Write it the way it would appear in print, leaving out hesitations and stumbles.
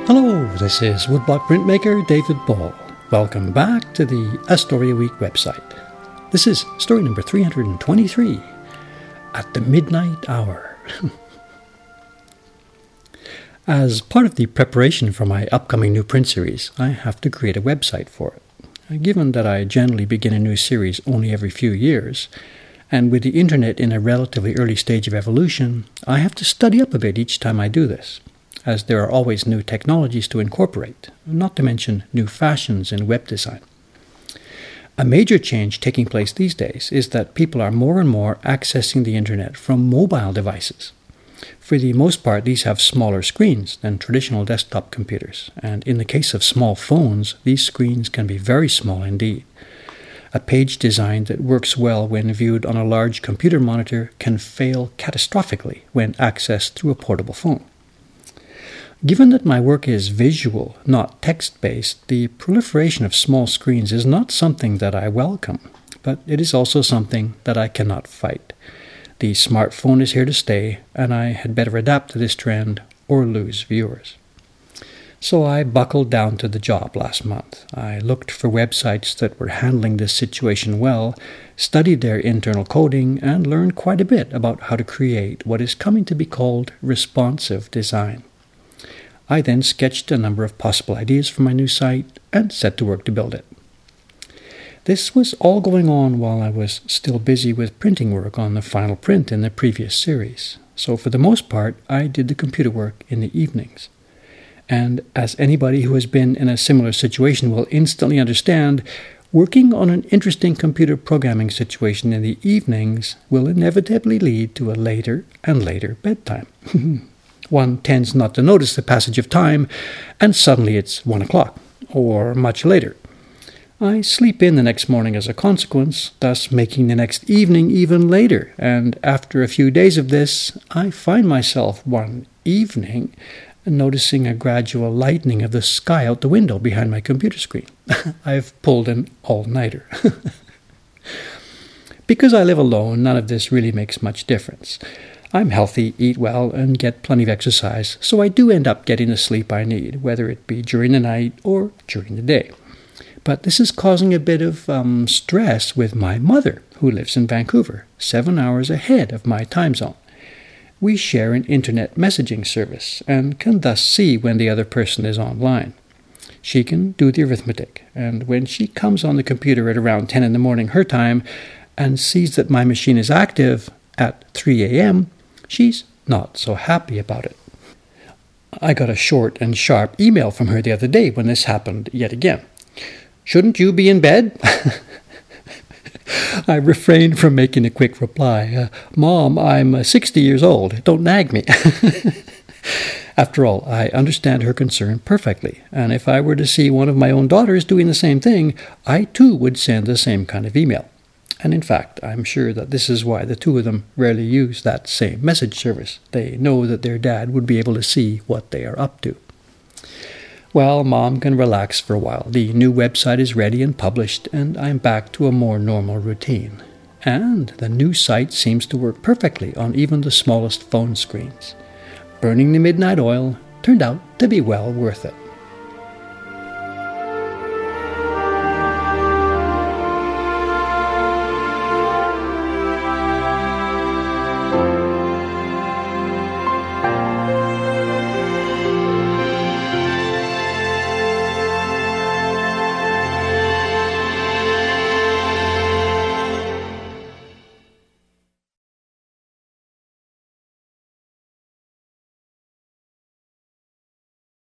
Hello, this is woodblock printmaker David Ball. Welcome back to the Astoria Week website. This is story number 323, At the Midnight Hour. As part of the preparation for my upcoming new print series, I have to create a website for it. Given that I generally begin a new series only every few years, and with the internet in a relatively early stage of evolution, I have to study up a bit each time I do this, as there are always new technologies to incorporate, not to mention new fashions in web design. A major change taking place these days is that people are more and more accessing the internet from mobile devices. For the most part, these have smaller screens than traditional desktop computers, and in the case of small phones, these screens can be very small indeed. A page design that works well when viewed on a large computer monitor can fail catastrophically when accessed through a portable phone. Given that my work is visual, not text-based, the proliferation of small screens is not something that I welcome, but it is also something that I cannot fight. The smartphone is here to stay, and I had better adapt to this trend or lose viewers. So I buckled down to the job last month. I looked for websites that were handling this situation well, studied their internal coding, and learned quite a bit about how to create what is coming to be called responsive design. I then sketched a number of possible ideas for my new site and set to work to build it. This was all going on while I was still busy with printing work on the final print in the previous series, so for the most part I did the computer work in the evenings. And as anybody who has been in a similar situation will instantly understand, working on an interesting computer programming situation in the evenings will inevitably lead to a later and later bedtime. One tends not to notice the passage of time, and suddenly it's 1 o'clock, or much later. I sleep in the next morning as a consequence, thus making the next evening even later, and after a few days of this, I find myself one evening noticing a gradual lightening of the sky out the window behind my computer screen. I've pulled an all-nighter. Because I live alone, none of this really makes much difference. I'm healthy, eat well, and get plenty of exercise, so I do end up getting the sleep I need, whether it be during the night or during the day. But this is causing a bit of stress with my mother, who lives in Vancouver, 7 hours ahead of my time zone. We share an internet messaging service and can thus see when the other person is online. She can do the arithmetic, and when she comes on the computer at around 10 in the morning her time and sees that my machine is active at 3 a.m., she's not so happy about it. I got a short and sharp email from her the other day when this happened yet again. "Shouldn't you be in bed?" I refrained from making a quick reply. "Mom, I'm 60 years old. Don't nag me." After all, I understand her concern perfectly, and if I were to see one of my own daughters doing the same thing, I too would send the same kind of email. And in fact, I'm sure that this is why the two of them rarely use that same message service. They know that their dad would be able to see what they are up to. Well, Mom can relax for a while. The new website is ready and published, and I'm back to a more normal routine. And the new site seems to work perfectly on even the smallest phone screens. Burning the midnight oil turned out to be well worth it.